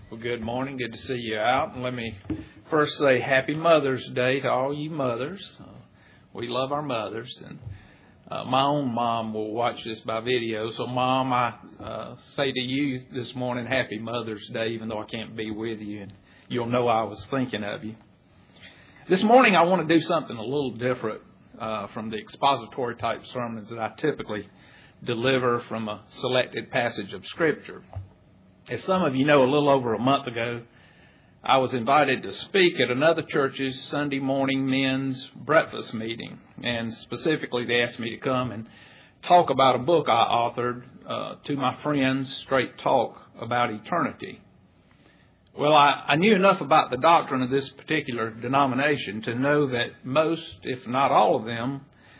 Well, good morning. Good to see you out. And let me first say Happy Mother's Day to all you mothers. We love our mothers. And my own mom will watch this by video. So, Mom, I say to you this morning, Happy Mother's Day, even though I can't be with you. And you'll know I was thinking of you. This morning, I want to do something a little different from the expository type sermons that I typically deliver from a selected passage of Scripture. As some of you know, a little over a month ago, I was invited to speak at another church's Sunday morning men's breakfast meeting. And specifically, they asked me to come and talk about a book I authored to my friends, Straight Talk About Eternity. Well, I knew enough about the doctrine of this particular denomination to know that most, if not all of them,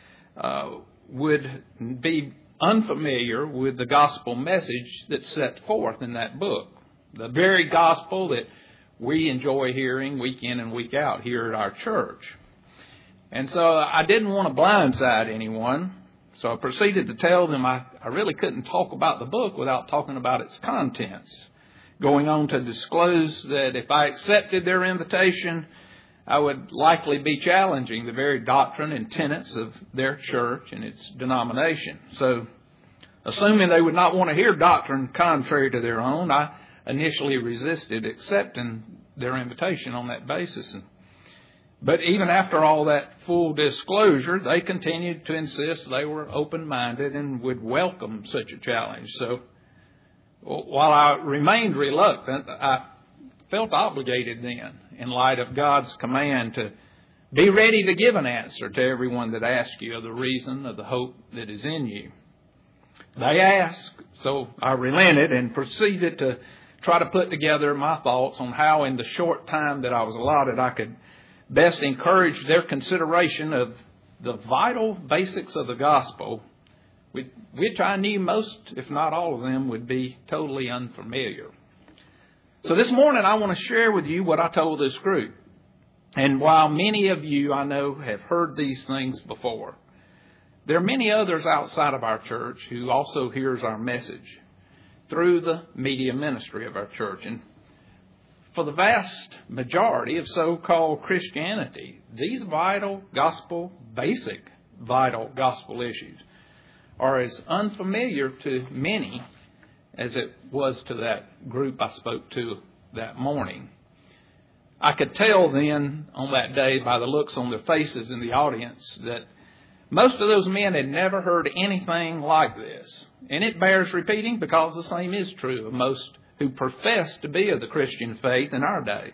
would be unfamiliar with the gospel message that's set forth in that book. The very gospel that we enjoy hearing week in and week out here at our church. And so I didn't want to blindside anyone, so I proceeded to tell them I really couldn't talk about the book without talking about its contents, going on to disclose that if I accepted their invitation, I would likely be challenging the very doctrine and tenets of their church and its denomination. So, assuming they would not want to hear doctrine contrary to their own, I initially resisted accepting their invitation on that basis. But even after all that full disclosure, they continued to insist they were open-minded and would welcome such a challenge. So, while I remained reluctant, I felt obligated then, in light of God's command, to be ready to give an answer to everyone that asks you of the reason of the hope that is in you. They asked, so I relented and proceeded to try to put together my thoughts on how in the short time that I was allotted I could best encourage their consideration of the vital basics of the gospel, which I knew most, if not all of them, would be totally unfamiliar. So this morning I want to share with you what I told this group. And while many of you I know have heard these things before, there are many others outside of our church who also hears our message through the media ministry of our church. And for the vast majority of so-called Christianity, these basic vital gospel issues are as unfamiliar to many as it was to that group I spoke to that morning. I could tell then on that day by the looks on their faces in the audience that most of those men had never heard anything like this. And it bears repeating because the same is true of most who profess to be of the Christian faith in our day.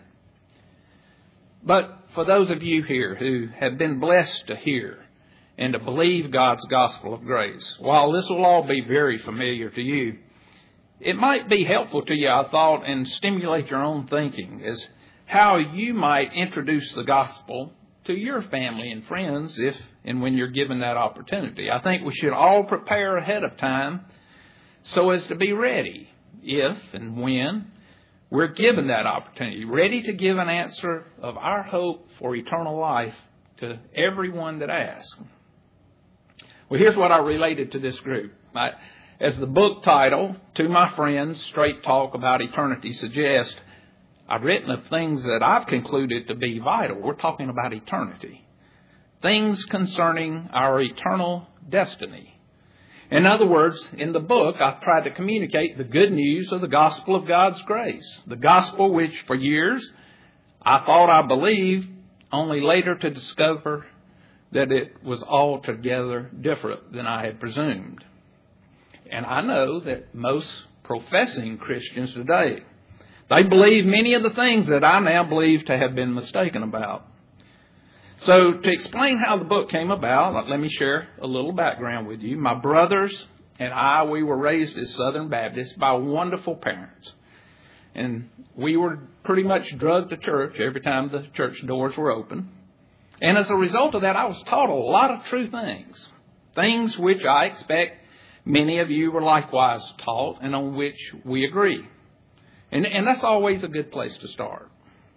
But for those of you here who have been blessed to hear and to believe God's gospel of grace, while this will all be very familiar to you, it might be helpful to you, I thought, and stimulate your own thinking as how you might introduce the gospel to your family and friends if and when you're given that opportunity. I think we should all prepare ahead of time so as to be ready if and when we're given that opportunity, ready to give an answer of our hope for eternal life to everyone that asks. Well, here's what I related to this group. As the book title, To My Friends, Straight Talk About Eternity, suggests, I've written of things that I've concluded to be vital. We're talking about eternity. Things concerning our eternal destiny. In other words, in the book, I've tried to communicate the good news of the gospel of God's grace. The gospel which for years I thought I believed, only later to discover that it was altogether different than I had presumed. And I know that most professing Christians today, they believe many of the things that I now believe to have been mistaken about. So to explain how the book came about, let me share a little background with you. My brothers and I, we were raised as Southern Baptists by wonderful parents. And we were pretty much drugged to church every time the church doors were open. And as a result of that, I was taught a lot of true things. Things which I expect many of you were likewise taught and on which we agree. And that's always a good place to start.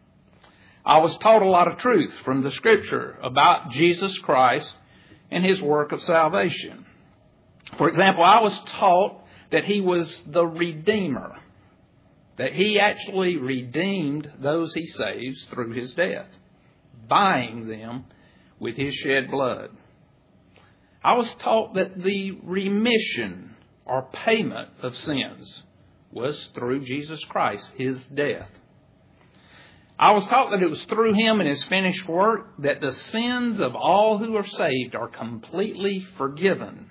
I was taught a lot of truth from the Scripture about Jesus Christ and His work of salvation. For example, I was taught that He was the Redeemer. that He actually redeemed those He saves through His death, buying them with His shed blood. I was taught that the remission or payment of sins was through Jesus Christ, His death. I was taught that it was through Him and His finished work that the sins of all who are saved are completely forgiven.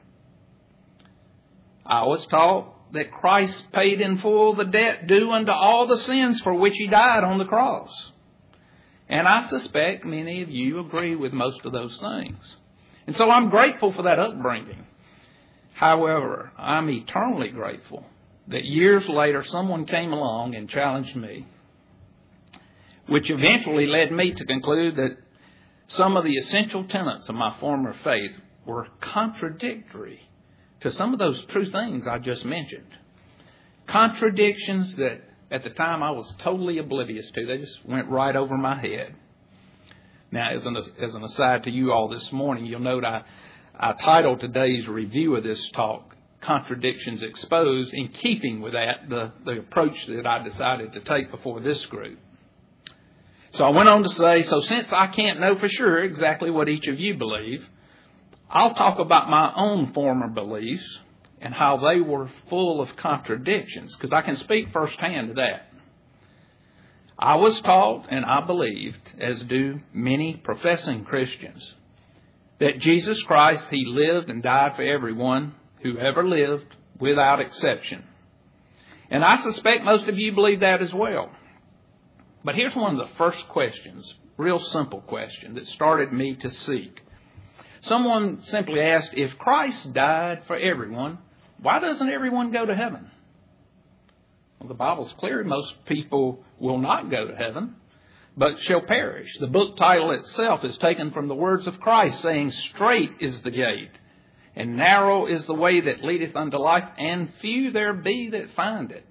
I was taught that Christ paid in full the debt due unto all the sins for which He died on the cross. And I suspect many of you agree with most of those things. And so I'm grateful for that upbringing. However, I'm eternally grateful that years later someone came along and challenged me, which eventually led me to conclude that some of the essential tenets of my former faith were contradictory to some of those true things I just mentioned. Contradictions that at the time I was totally oblivious to. They just went right over my head. Now, as an aside to you all this morning, you'll note I titled today's review of this talk, Contradictions Exposed, in keeping with that, the approach that I decided to take before this group. So I went on to say, so since I can't know for sure exactly what each of you believe, I'll talk about my own former beliefs and how they were full of contradictions, because I can speak firsthand to that. I was taught, and I believed, as do many professing Christians, that Jesus Christ, He lived and died for everyone who ever lived without exception. And I suspect most of you believe that as well. But here's one of the first questions, real simple question, that started me to seek. Someone simply asked, if Christ died for everyone, why doesn't everyone go to heaven? Well, the Bible's clear. Most people will not go to heaven, but shall perish. The book title itself is taken from the words of Christ, saying, straight is the gate, and narrow is the way that leadeth unto life, and few there be that find it.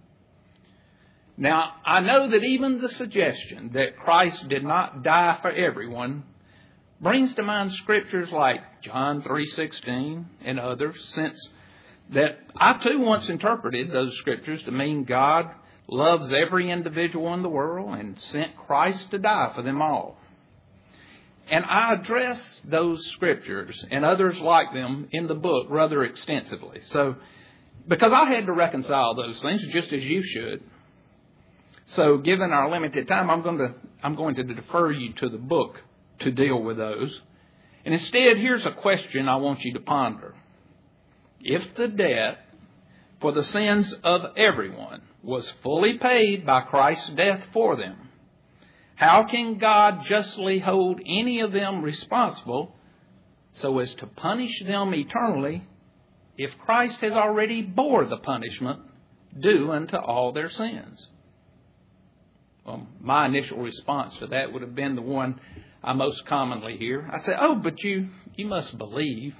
Now, I know that even the suggestion that Christ did not die for everyone brings to mind scriptures like John 3:16 and others, since that I too once interpreted those scriptures to mean God loves every individual in the world and sent Christ to die for them all. And I address those scriptures and others like them in the book rather extensively. So, because I had to reconcile those things just as you should. So, given our limited time, I'm going to defer you to the book to deal with those. And instead, here's a question I want you to ponder. If the debt for the sins of everyone was fully paid by Christ's death for them, how can God justly hold any of them responsible so as to punish them eternally if Christ has already bore the punishment due unto all their sins? Well, my initial response to that would have been the one I most commonly hear. I say, oh, but you must believe.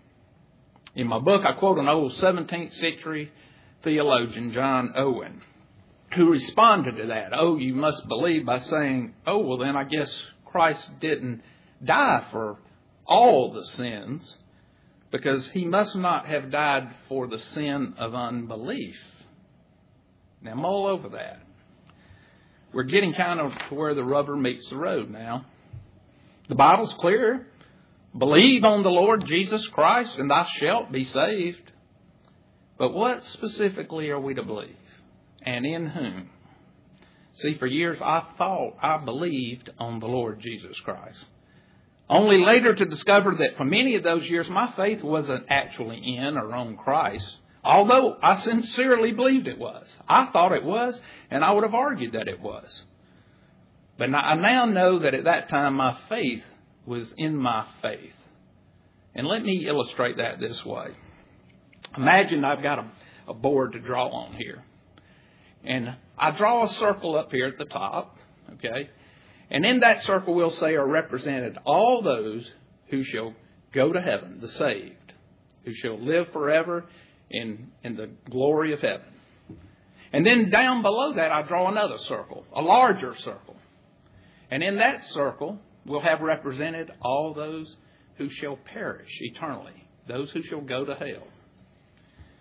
In my book, I quote an old 17th century theologian, John Owen, who responded to that, oh, you must believe, by saying, oh, well, then I guess Christ didn't die for all the sins, because He must not have died for the sin of unbelief. Now, mull over that. We're getting kind of to where the rubber meets the road now. The Bible's clear. Believe on the Lord Jesus Christ and thou shalt be saved. But what specifically are we to believe? And in whom? See, for years I thought I believed on the Lord Jesus Christ. Only later to discover that for many of those years my faith wasn't actually in or on Christ. Although I sincerely believed it was. I thought it was, and I would have argued that it was. But I now know that at that time my faith was in my faith. And let me illustrate that this way. Imagine I've got a board to draw on here. And I draw a circle up here at the top, okay? And in that circle we'll say are represented all those who shall go to heaven, the saved, who shall live forever in the glory of heaven. And then down below that I draw another circle, a larger circle. And in that circle we'll have represented all those who shall perish eternally, those who shall go to hell.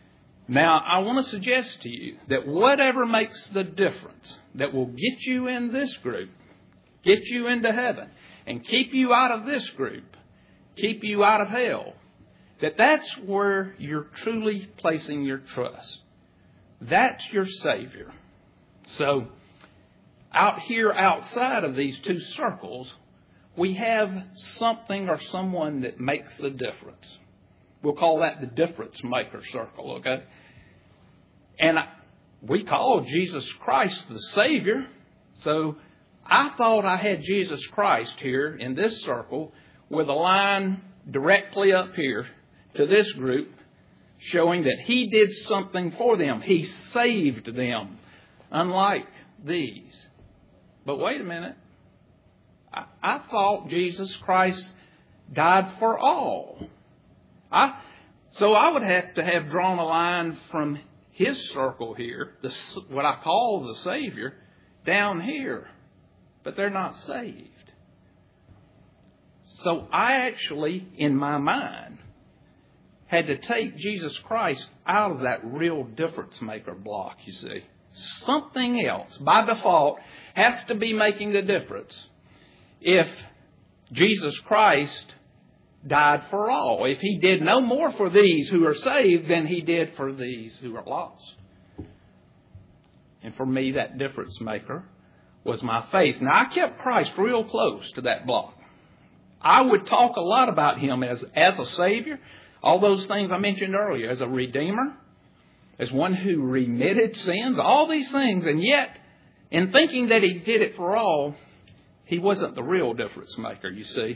Now, I want to suggest to you that whatever makes the difference that will get you in this group, get you into heaven, and keep you out of this group, keep you out of hell, that's where you're truly placing your trust. That's your Savior. So, out here outside of these two circles, we have something or someone that makes a difference. We'll call that the difference maker circle, okay? And we call Jesus Christ the Savior. So I thought I had Jesus Christ here in this circle with a line directly up here to this group showing that He did something for them. He saved them, unlike these. But wait a minute. I thought Jesus Christ died for all. So I would have to have drawn a line from His circle here, what I call the Savior, down here. But they're not saved. So I actually, in my mind, had to take Jesus Christ out of that real difference maker block, you see. Something else, by default, has to be making the difference. If Jesus Christ died for all, if He did no more for these who are saved than He did for these who are lost. And for me, that difference maker was my faith. Now, I kept Christ real close to that block. I would talk a lot about Him as a Savior, all those things I mentioned earlier, as a Redeemer, as one who remitted sins, all these things. And yet, in thinking that He did it for all, He wasn't the real difference maker, you see.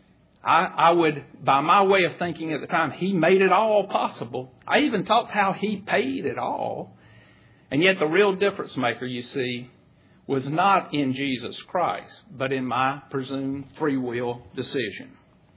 I would, by my way of thinking at the time, He made it all possible. I even talked how He paid it all. And yet the real difference maker, you see, was not in Jesus Christ, but in my presumed free will decision.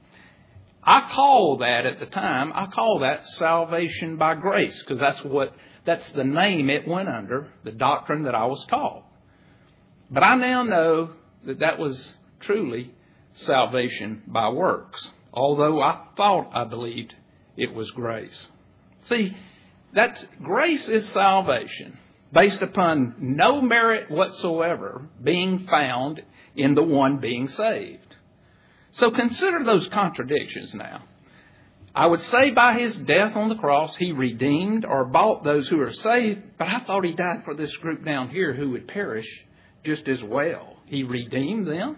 I call that at the time, salvation by grace, because that's the name it went under, the doctrine that I was taught. But I now know that was truly salvation by works, although I believed it was grace. See, grace is salvation based upon no merit whatsoever being found in the one being saved. So consider those contradictions now. I would say by His death on the cross, He redeemed or bought those who are saved, but I thought He died for this group down here who would perish just as well. He redeemed them.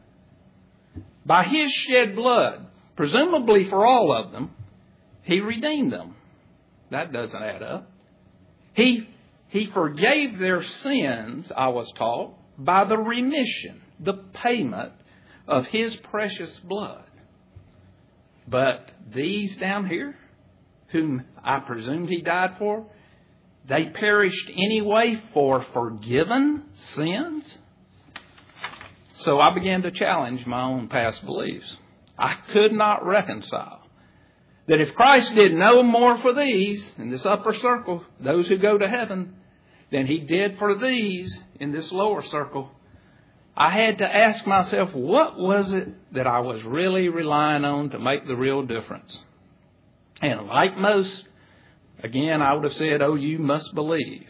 By His shed blood, presumably for all of them, He redeemed them. That doesn't add up. He forgave their sins, I was taught, by the remission, the payment of His precious blood. But these down here, whom I presumed He died for, they perished anyway for forgiven sins. So I began to challenge my own past beliefs. I could not reconcile that if Christ did no more for these, in this upper circle, those who go to heaven, than He did for these in this lower circle, I had to ask myself, what was it that I was really relying on to make the real difference? And like most, again, I would have said, oh, you must believe.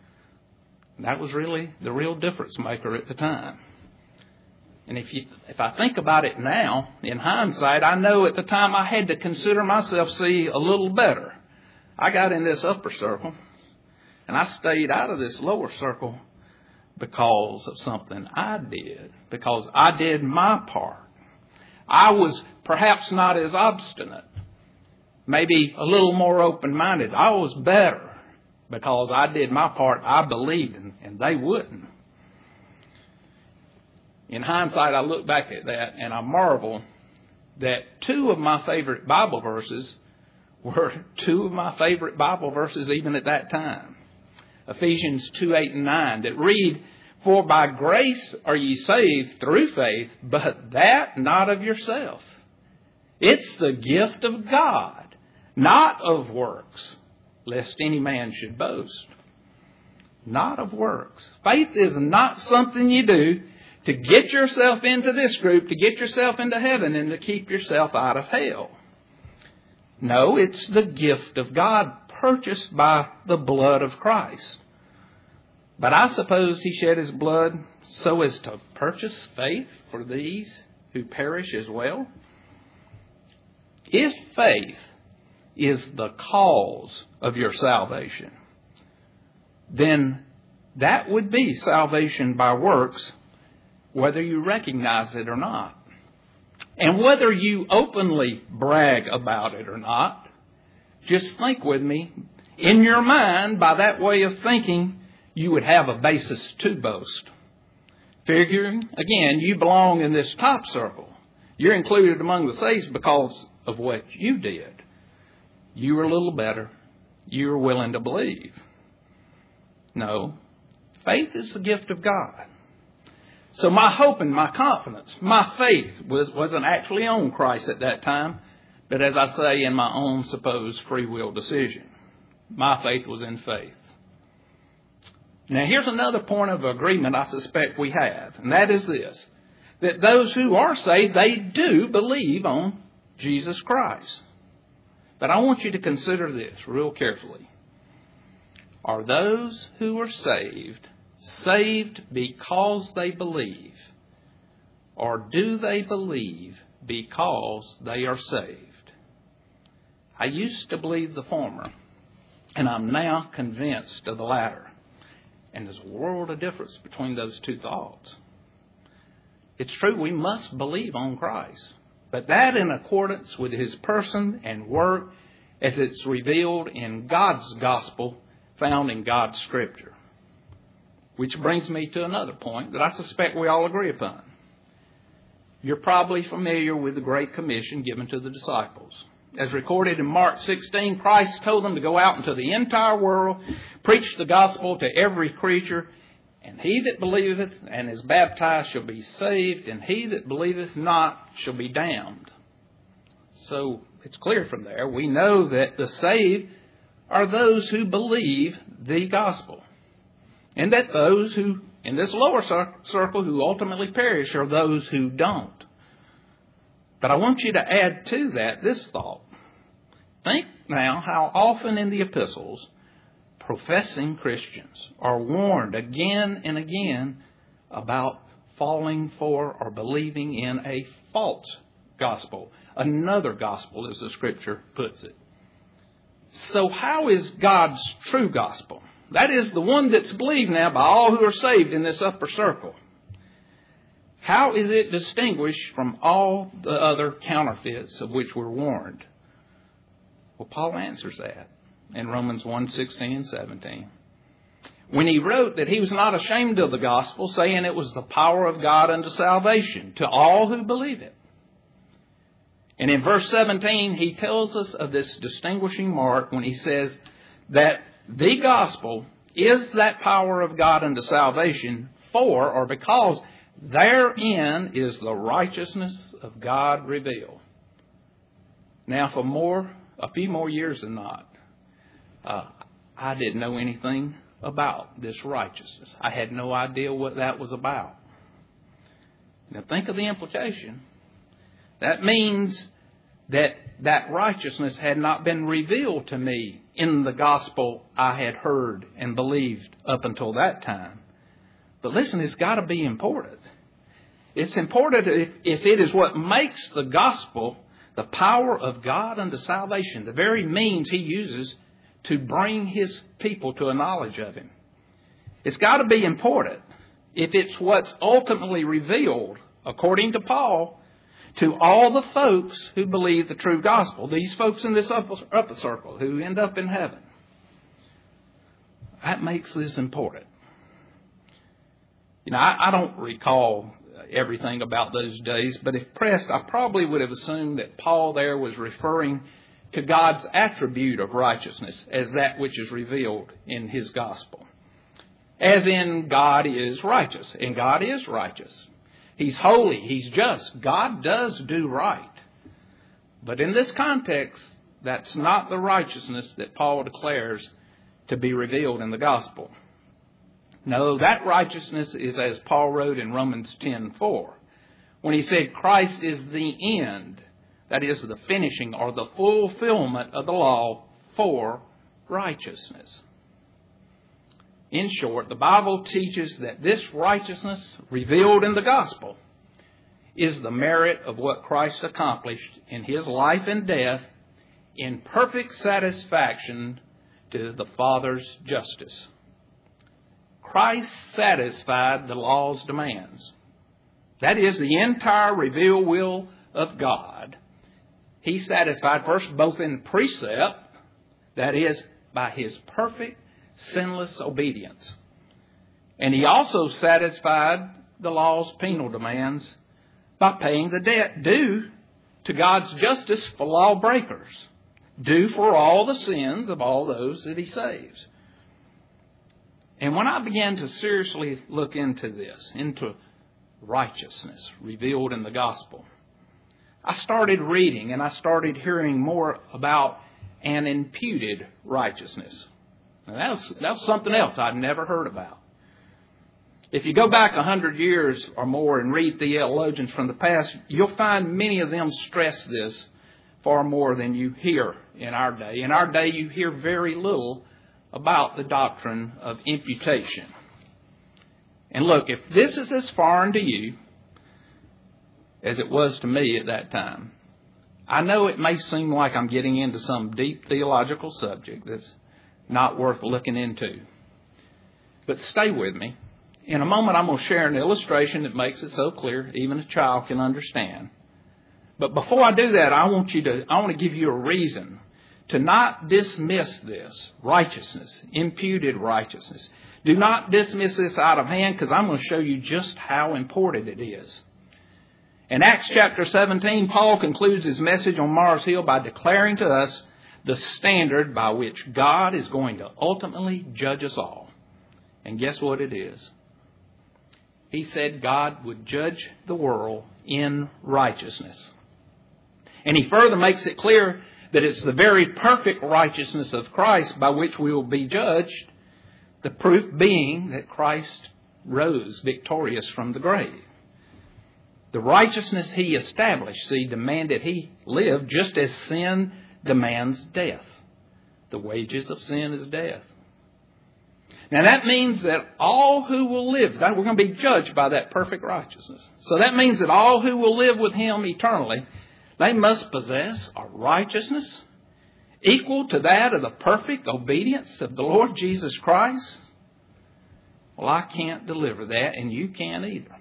That was really the real difference maker at the time. And if I think about it now, in hindsight, I know at the time I had to consider myself, a little better. I got in this upper circle, and I stayed out of this lower circle because of something I did, because I did my part. I was perhaps not as obstinate, maybe a little more open-minded. I was better because I did my part. I believed, and they wouldn't. In hindsight, I look back at that and I marvel that two of my favorite Bible verses were two of my favorite Bible verses even at that time. Ephesians 2:8 and 9 that read, "For by grace are ye saved through faith, but that not of yourself. It's the gift of God, not of works, lest any man should boast." Not of works. Faith is not something you do to get yourself into this group, to get yourself into heaven, and to keep yourself out of hell. No, it's the gift of God purchased by the blood of Christ. But I suppose he shed his blood so as to purchase faith for these who perish as well. If faith is the cause of your salvation, then that would be salvation by works, whether you recognize it or not. And whether you openly brag about it or not, just think with me. In your mind, by that way of thinking, you would have a basis to boast. Figuring, again, you belong in this top circle. You're included among the saved because of what you did. You were a little better. You were willing to believe. No, faith is the gift of God. So my hope and my confidence, my faith wasn't actually on Christ at that time, but as I say, in my own supposed free will decision. My faith was in faith. Now here's another point of agreement I suspect we have, and that is this, that those who are saved, they do believe on Jesus Christ. But I want you to consider this real carefully. Are those who are saved because they believe? Or do they believe because they are saved? I used to believe the former, and I'm now convinced of the latter. And there's a world of difference between those two thoughts. It's true, we must believe on Christ, but that in accordance with his person and work as it's revealed in God's gospel found in God's Scripture. Which brings me to another point that I suspect we all agree upon. You're probably familiar with the Great Commission given to the disciples. As recorded in Mark 16, Christ told them to go out into the entire world, preach the gospel to every creature, and he that believeth and is baptized shall be saved, and he that believeth not shall be damned. So it's clear from there, we know that the saved are those who believe the gospel. And that those who, in this lower circle, who ultimately perish are those who don't. But I want you to add to that this thought. Think now how often in the epistles, professing Christians are warned again and again about falling for or believing in a false gospel. Another gospel, as the Scripture puts it. So how is God's true gospel? That is the one that's believed now by all who are saved in this upper circle. How is it distinguished from all the other counterfeits of which we're warned? Well, Paul answers that in Romans 1:16 and 17. When he wrote that he was not ashamed of the gospel, saying it was the power of God unto salvation to all who believe it. And in verse 17, he tells us of this distinguishing mark when he says that the gospel is that power of God unto salvation for or because therein is the righteousness of God revealed. Now for a few more years than not, I didn't know anything about this righteousness. I had no idea what that was about. Now think of the implication. That means that righteousness had not been revealed to me in the gospel I had heard and believed up until that time. But listen, it's got to be important. It's important if it is what makes the gospel the power of God unto salvation, the very means he uses to bring his people to a knowledge of him. It's got to be important if it's what's ultimately revealed, according to Paul, to all the folks who believe the true gospel. These folks in this upper circle who end up in heaven. That makes this important. You know, I don't recall everything about those days, but if pressed, I probably would have assumed that Paul there was referring to God's attribute of righteousness as that which is revealed in his gospel. As in, God is righteous, and God is righteous. He's holy, he's just. God does do right. But in this context, that's not the righteousness that Paul declares to be revealed in the gospel. No, that righteousness is as Paul wrote in Romans 10:4, when he said Christ is the end, that is the finishing or the fulfillment of the law for righteousness. In short, the Bible teaches that this righteousness revealed in the gospel is the merit of what Christ accomplished in His life and death in perfect satisfaction to the Father's justice. Christ satisfied the law's demands. That is the entire revealed will of God. He satisfied first both in precept, that is, by His perfect, sinless obedience. And He also satisfied the law's penal demands by paying the debt due to God's justice for lawbreakers, due for all the sins of all those that He saves. And when I began to seriously look into this, into righteousness revealed in the gospel, I started reading and I started hearing more about an imputed righteousness. Now that's something else I'd never heard about. If you go back 100 years or more and read theologians from the past, you'll find many of them stress this far more than you hear in our day. In our day, you hear very little about the doctrine of imputation. And look, if this is as foreign to you as it was to me at that time, I know it may seem like I'm getting into some deep theological subject that's not worth looking into. But stay with me. In a moment, I'm going to share an illustration that makes it so clear even a child can understand. But before I do that, I want to give you a reason to not dismiss this righteousness, imputed righteousness. Do not dismiss this out of hand, because I'm going to show you just how important it is. In Acts chapter 17, Paul concludes his message on Mars Hill by declaring to us the standard by which God is going to ultimately judge us all. And guess what it is? He said God would judge the world in righteousness. And he further makes it clear that it's the very perfect righteousness of Christ by which we will be judged, the proof being that Christ rose victorious from the grave. The righteousness He established, demanded He live just as sin demands death. The wages of sin is death. Now that means that all who will live, we're going to be judged by that perfect righteousness. So that means that all who will live with Him eternally, they must possess a righteousness equal to that of the perfect obedience of the Lord Jesus Christ. Well, I can't deliver that, and you can't either.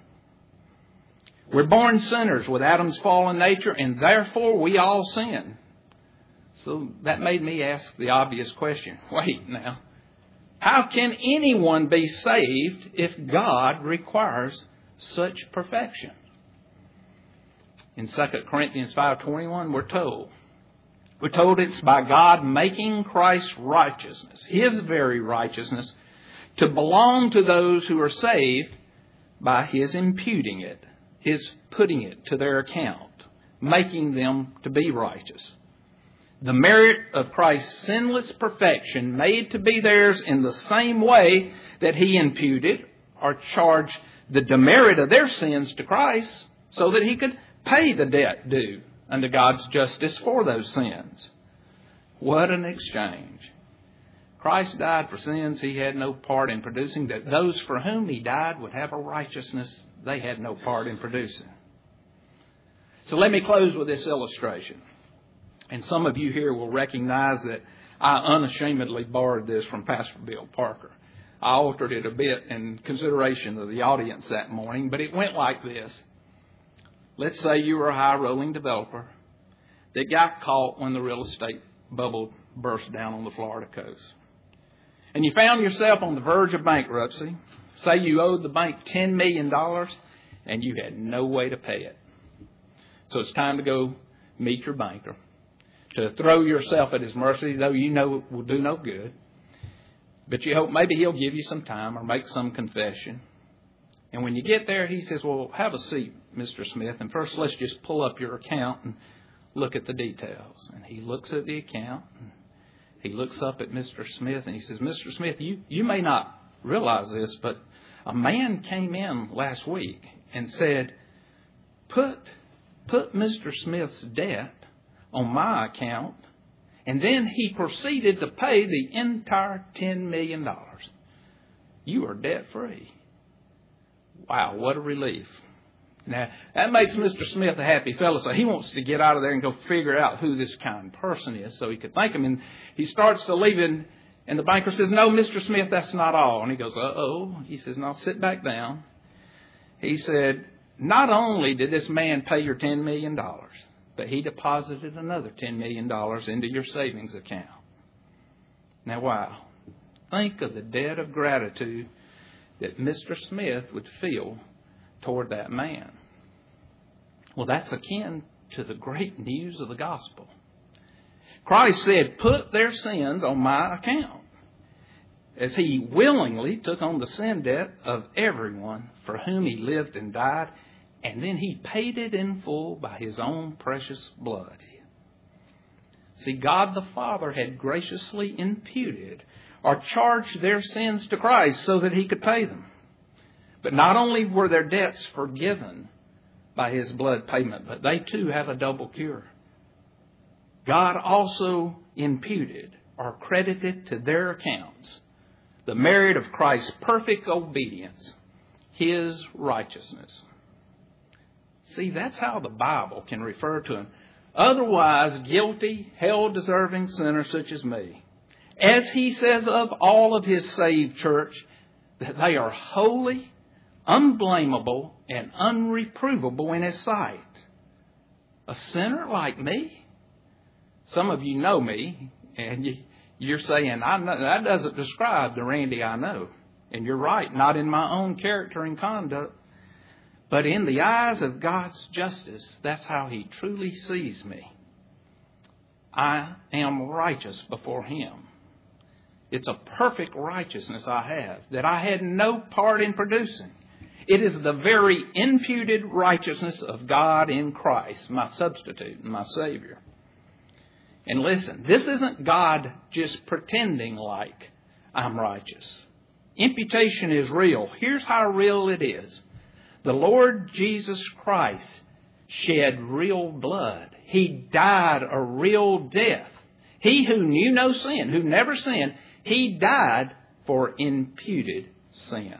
We're born sinners with Adam's fallen nature, and therefore we all sin. So that made me ask the obvious question. Wait now. How can anyone be saved if God requires such perfection? In 2 Corinthians 5:21, we're told it's by God making Christ's righteousness, His very righteousness, to belong to those who are saved by His imputing it, His putting it to their account, making them to be righteous. The merit of Christ's sinless perfection made to be theirs in the same way that He imputed or charged the demerit of their sins to Christ so that He could pay the debt due unto God's justice for those sins. What an exchange. Christ died for sins He had no part in producing, that those for whom He died would have a righteousness they had no part in producing. So let me close with this illustration. And some of you here will recognize that I unashamedly borrowed this from Pastor Bill Parker. I altered it a bit in consideration of the audience that morning, but it went like this. Let's say you were a high-rolling developer that got caught when the real estate bubble burst down on the Florida coast. And you found yourself on the verge of bankruptcy. Say you owed the bank $10 million and you had no way to pay it. So it's time to go meet your banker, to throw yourself at his mercy, though you know it will do no good. But you hope maybe he'll give you some time or make some confession. And when you get there, he says, well, have a seat, Mr. Smith. And first, let's just pull up your account and look at the details. And he looks at the account. And he looks up at Mr. Smith and he says, Mr. Smith, you may not realize this, but a man came in last week and said, put Mr. Smith's debt on my account And then he proceeded to pay the entire $10 million. You are debt-free. Wow, what a relief. Now, that makes Mr. Smith a happy fellow, so he wants to get out of there and go figure out who this kind person is so he could thank him. And he starts to leave, and the banker says, "No, Mr. Smith, that's not all." And he goes, "Uh-oh." He says, "Now sit back down." He said, "Not only did this man pay your $10 million, but he deposited another $10 million into your savings account." Now, wow. Think of the debt of gratitude that Mr. Smith would feel toward that man. Well, that's akin to the great news of the gospel. Christ said, "Put their sins on my account," as he willingly took on the sin debt of everyone for whom he lived and died, and then he paid it in full by his own precious blood. See, God the Father had graciously imputed or charged their sins to Christ so that he could pay them. But not only were their debts forgiven by his blood payment, but they too have a double cure. God also imputed or credited to their accounts the merit of Christ's perfect obedience, his righteousness. See, that's how the Bible can refer to an otherwise guilty, hell-deserving sinner such as me. As he says of all of his saved church, that they are holy, unblameable, and unreprovable in his sight. A sinner like me? Some of you know me, and you're saying, I know, that doesn't describe the Randy I know. And you're right, not in my own character and conduct. But in the eyes of God's justice, that's how he truly sees me. I am righteous before him. It's a perfect righteousness I have that I had no part in producing. It is the very imputed righteousness of God in Christ, my substitute and my Savior. And listen, this isn't God just pretending like I'm righteous. Imputation is real. Here's how real it is. The Lord Jesus Christ shed real blood. He died a real death. He who knew no sin, who never sinned, he died for imputed sin.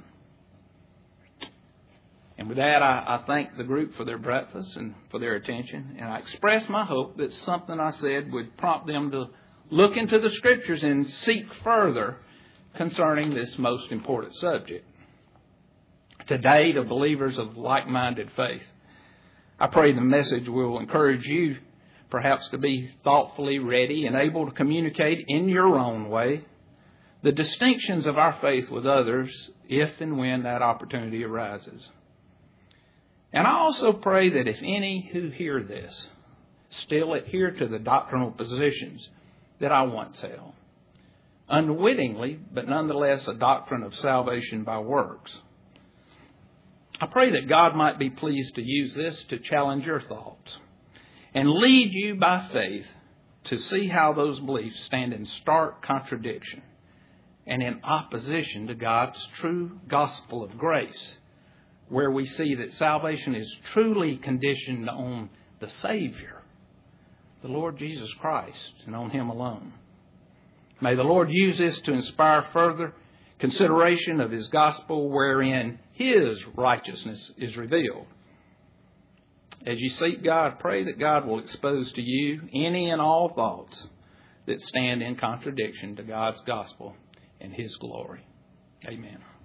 And with that, I thank the group for their breakfast and for their attention. And I express my hope that something I said would prompt them to look into the Scriptures and seek further concerning this most important subject. Today, to believers of like-minded faith, I pray the message will encourage you perhaps to be thoughtfully ready and able to communicate in your own way the distinctions of our faith with others if and when that opportunity arises. And I also pray that if any who hear this still adhere to the doctrinal positions that I once held, unwittingly, but nonetheless a doctrine of salvation by works, I pray that God might be pleased to use this to challenge your thoughts and lead you by faith to see how those beliefs stand in stark contradiction and in opposition to God's true gospel of grace, where we see that salvation is truly conditioned on the Savior, the Lord Jesus Christ, and on him alone. May the Lord use this to inspire further consideration of his gospel, wherein his righteousness is revealed. As you seek God, pray that God will expose to you any and all thoughts that stand in contradiction to God's gospel and his glory. Amen.